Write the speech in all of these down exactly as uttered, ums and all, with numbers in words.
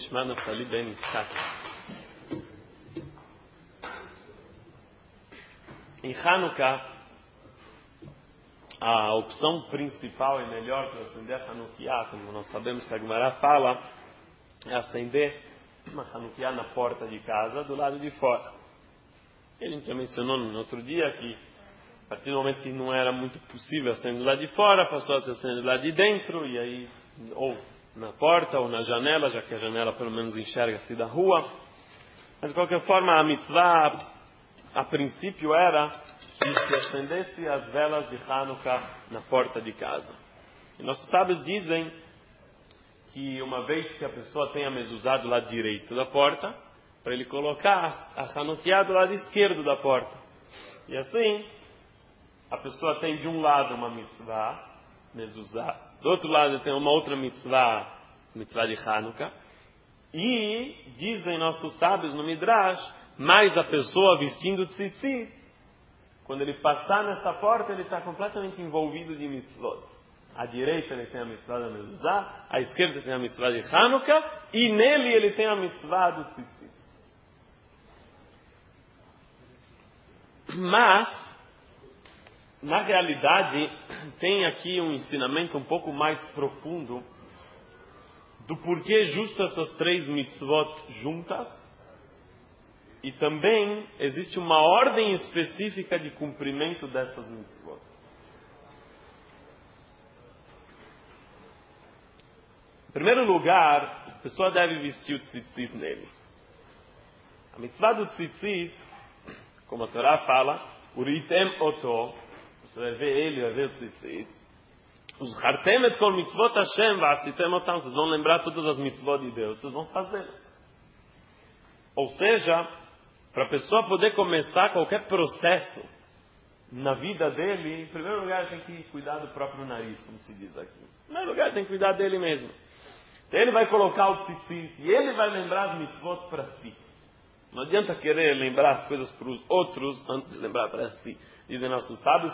Nishma Naftali Ben Yitzhak. Em Hanukkah, a opção principal e melhor para acender a Hanukkah, como nós sabemos que a Gemara fala, é acender uma Hanukkah na porta de casa, do lado de fora. Ele já mencionou no outro dia que, a partir do momento que não era muito possível acender do lado de fora, passou a se acender do lado de dentro, e aí, ou na porta, ou na janela, já que a janela pelo menos enxerga-se da rua. Mas, de qualquer forma, a mitzvah, a princípio, era que se acendesse as velas de Hanukkah na porta de casa. E nossos sábios dizem que uma vez que a pessoa tenha mezuzá do lado direito da porta, para ele colocar a Hanukkah do lado esquerdo da porta. E assim, a pessoa tem de um lado uma mitzvah, mezuzá, do outro lado tem uma outra mitzvah, mitzvah de Hanukkah, e dizem nossos sábios no Midrash, mais a pessoa vestindo tzitzit, quando ele passar nessa porta, ele está completamente envolvido de mitzvot. À direita ele tem a mitzvah da mezuzá, à esquerda tem a mitzvah de Hanukkah, e nele ele tem a mitzvah do tzitzit. Mas, na realidade, tem aqui um ensinamento um pouco mais profundo do porquê justo essas três mitzvot juntas. E também existe uma ordem específica de cumprimento dessas mitzvot. Em primeiro lugar, a pessoa deve vestir o tzitzit nele. A mitzvah do tzitzit, como a Torá fala, uritem oto, você vai ver ele, vai ver o tzitzit. Os hartem et kol mitzvot Hashem, va'asitem otam, vocês vão lembrar todas as mitzvot de Deus, vocês vão fazer. Ou seja, para a pessoa poder começar qualquer processo na vida dele, em primeiro lugar tem que cuidar do próprio nariz, como se diz aqui. Em primeiro lugar tem que cuidar dele mesmo. Então, ele vai colocar o tzitzit e ele vai lembrar as mitzvot para si. Não adianta querer lembrar as coisas para os outros antes de lembrar para si. Dizem nossos sábios,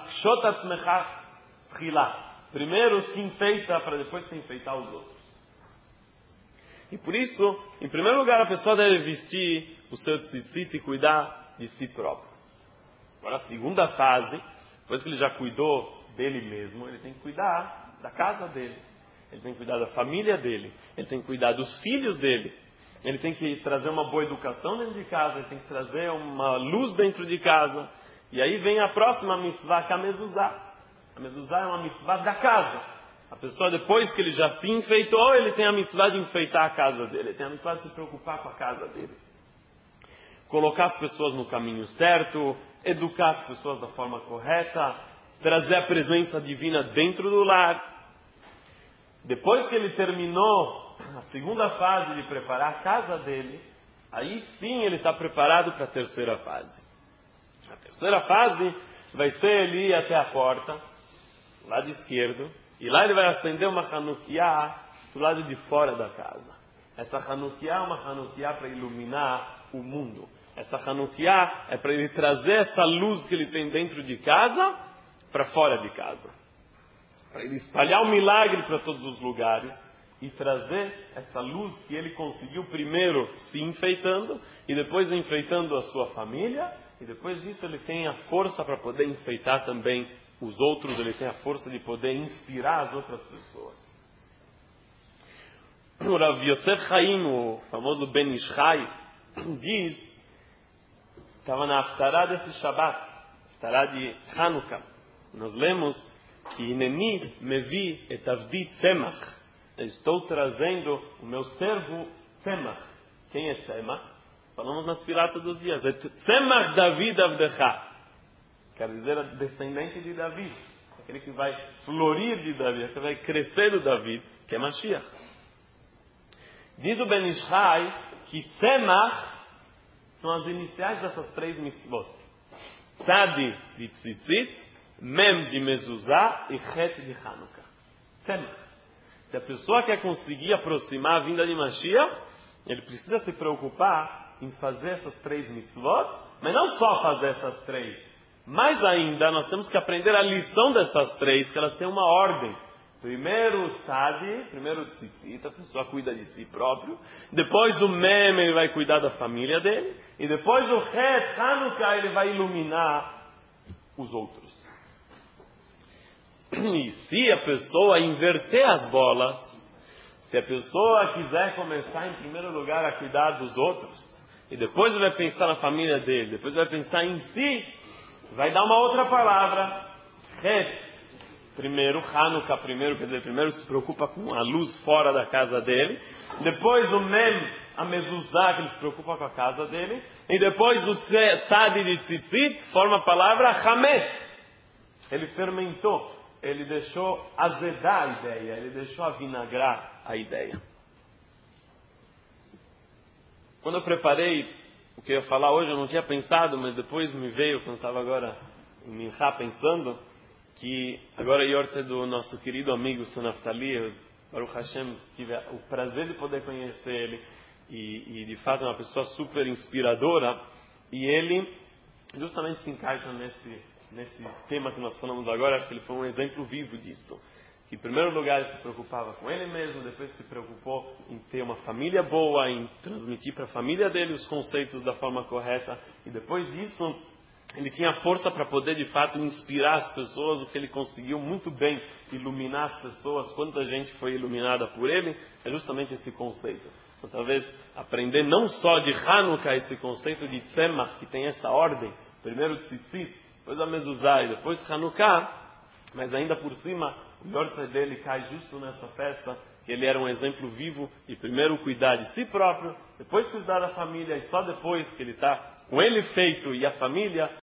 primeiro se enfeita para depois se enfeitar os outros. E por isso, em primeiro lugar, a pessoa deve vestir o seu tzitzit e cuidar de si próprio. Agora, a segunda fase, depois que ele já cuidou dele mesmo, ele tem que cuidar da casa dele. Ele tem que cuidar da família dele. Ele tem que cuidar dos filhos dele. Ele tem que trazer uma boa educação dentro de casa. Ele tem que trazer uma luz dentro de casa. E aí vem a próxima mitzvah, que é a mezuzá. A mezuzá é uma mitzvah da casa. A pessoa, depois que ele já se enfeitou, ele tem a mitzvah de enfeitar a casa dele. Ele tem a mitzvah de se preocupar com a casa dele. Colocar as pessoas no caminho certo, educar as pessoas da forma correta, trazer a presença divina dentro do lar. Depois que ele terminou a segunda fase de preparar a casa dele, aí sim ele está preparado para a terceira fase. A terceira fase vai ser ele ir até a porta, do lado esquerdo, e lá ele vai acender uma Hanukkah do lado de fora da casa. Essa Hanukkah é uma Hanukkah para iluminar o mundo. Essa Hanukkah é para ele trazer essa luz que ele tem dentro de casa para fora de casa. Para ele espalhar o milagre para todos os lugares e trazer essa luz que ele conseguiu primeiro se enfeitando e depois enfeitando a sua família, e depois disso ele tem a força para poder enfeitar também os outros, ele tem a força de poder inspirar as outras pessoas. O Rav Yosef Chaim, o famoso Ben Ish Chai, diz, estava na Haftarah desse Shabbat, Haftarah de Hanukkah, nós lemos que Hineni mevi et avdi tzemach, estou trazendo o meu servo Tzemach. Quem é Tzemach? Falamos na Tefilá todos os dias, é Tzemach David Avdecha, quer dizer, descendente de Davi, aquele que vai florir de Davi, aquele que vai crescer do Davi, que é Mashiach. Diz o Ben Ish Chai que Tzemach são as iniciais dessas três mitzvot. Tzadi de Tzitzit, Mem de Mezuzá e Het de Hanukkah. Tzemach. Se a pessoa quer conseguir aproximar a vinda de Mashiach, ele precisa se preocupar em fazer essas três mitzvot, mas não só fazer essas três. Mais ainda, nós temos que aprender a lição dessas três, que elas têm uma ordem. Primeiro o tzadi, primeiro o tzitzit, a pessoa cuida de si próprio. Depois o mem, ele vai cuidar da família dele. E depois o het, Hanukkah, ele vai iluminar os outros. E se a pessoa inverter as bolas, se a pessoa quiser começar em primeiro lugar a cuidar dos outros, e depois vai pensar na família dele, depois vai pensar em si, vai dar uma outra palavra, het. Primeiro, Hanukkah primeiro, quer dizer, primeiro se preocupa com a luz fora da casa dele. Depois o Mem, a mezuzá, que ele se preocupa com a casa dele. E depois o Tzadi de Tzitzit, forma a palavra Hamet. Ele fermentou, ele deixou azedar a ideia, ele deixou avinagrar a ideia. Quando eu preparei o que eu ia falar hoje, eu não tinha pensado, mas depois me veio, quando eu estava agora em Minchá pensando, que agora a Yortzeit do nosso querido amigo Naftali, Baruch Hashem, tive o prazer de poder conhecer ele, e, e de fato é uma pessoa super inspiradora, e ele justamente se encaixa nesse, nesse tema que nós falamos agora. Acho que ele foi um exemplo vivo disso, que em primeiro lugar ele se preocupava com ele mesmo, depois se preocupou em ter uma família boa, em transmitir para a família dele os conceitos da forma correta, e depois disso ele tinha força para poder, de fato, inspirar as pessoas, o que ele conseguiu muito bem, iluminar as pessoas. Quanta gente foi iluminada por ele, é justamente esse conceito. Então, talvez, aprender não só de Hanukkah, esse conceito de Tzemach, que tem essa ordem, primeiro Tzitzit, depois a Mezuzá e depois Hanukkah, mas ainda por cima, o Yortzeit dele cai justo nessa festa, que ele era um exemplo vivo de primeiro cuidar de si próprio, depois cuidar da família, e só depois que ele está com ele feito e a família,